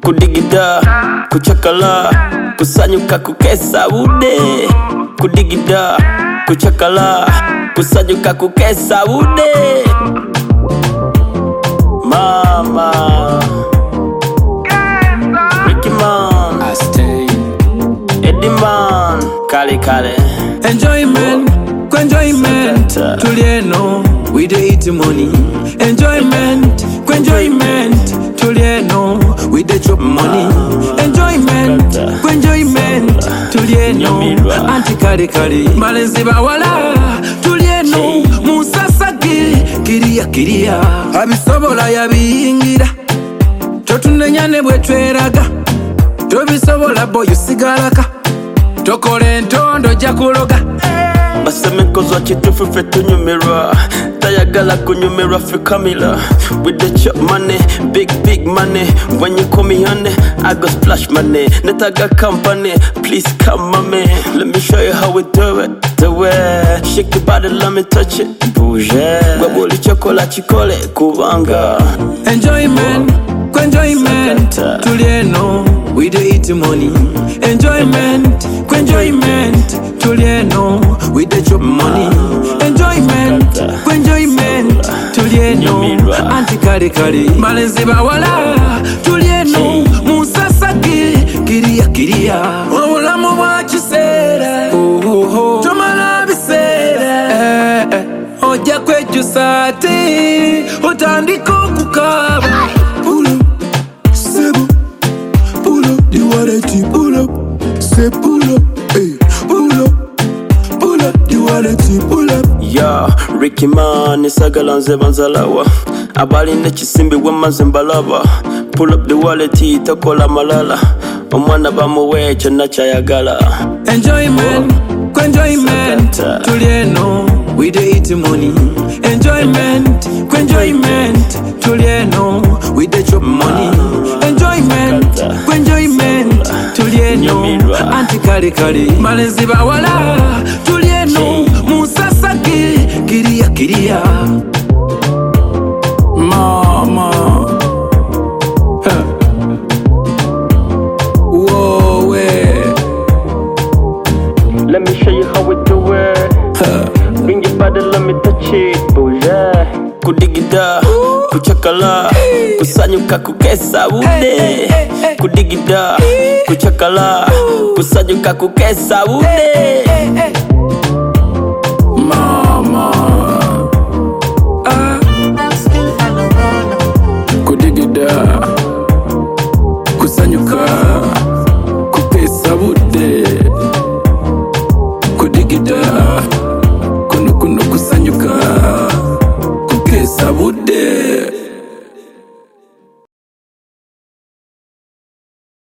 kudigida, kuchakala, kusanyuka kukesa ude. Kudigida, kuchakala, kusanyuka kukesa ude. Mama Ricky Man, I stay Eddie Man, kale kale. Enjoyment, enjoyment, tulieno, we dey eat money. Enjoyment, enjoyment, tulieno, we dey chop money. Enjoyment, enjoyment, tulieno, anti kare kare. Malenzi bawala, tulieno, musasagi, kiria. Abisobola yabingira, totunenyane bwetweraga. Tobisobola boyo sigalaka, tokole entondo jakuloga. Baseme kozwa chitufu fe tunyumira, tayagala kunyumira fe Camila. With the chop money, big money. When you call me honey, I go splash money. Netaga company, please come mommy. Let me show you how we do it. The way, shake your body, let me touch it. Bouge, baboli chocola chikole kubanga. Enjoyment, enjoyment, tulieno, we dey eat money. Enjoyment, enjoyment, tulieno, we dey chop money. Enjoyment, enjoyment, tulieno, anti kare kare. Malenzi bawala, tulieno, musasagi, kiria. Obulamu bwa kiseera, tomala biseera. Ojja kwejusa ate, otandika okukaba. Pull up, sebo. Pull up, the wallet, pull up. Say pull up, hey. Pull up, the wallet, pull up. Yeah, Ricky Man, isagala nze banzalawa. Abali nechisimbi wamaze mbalaba. Pull up the wallet, tokola malala. Omwana bamuwe chana chayagala. Enjoyment, enjoyment, tulieno, we dey eat money. Enjoyment, enjoyment, tulieno, we dey chop money. Enjoyment, enjoyment, tulieno, anti kare kare. Malenzi bawala, tulieno, musasagi, kiria. Mama, whoa, let me show you how we do it. Bring your body, let me touch it. Bouge, kudigida, kuchakala, kusanyuka kukesa ude. Kudigida, kuchakala, kusanyuka kukesa ude.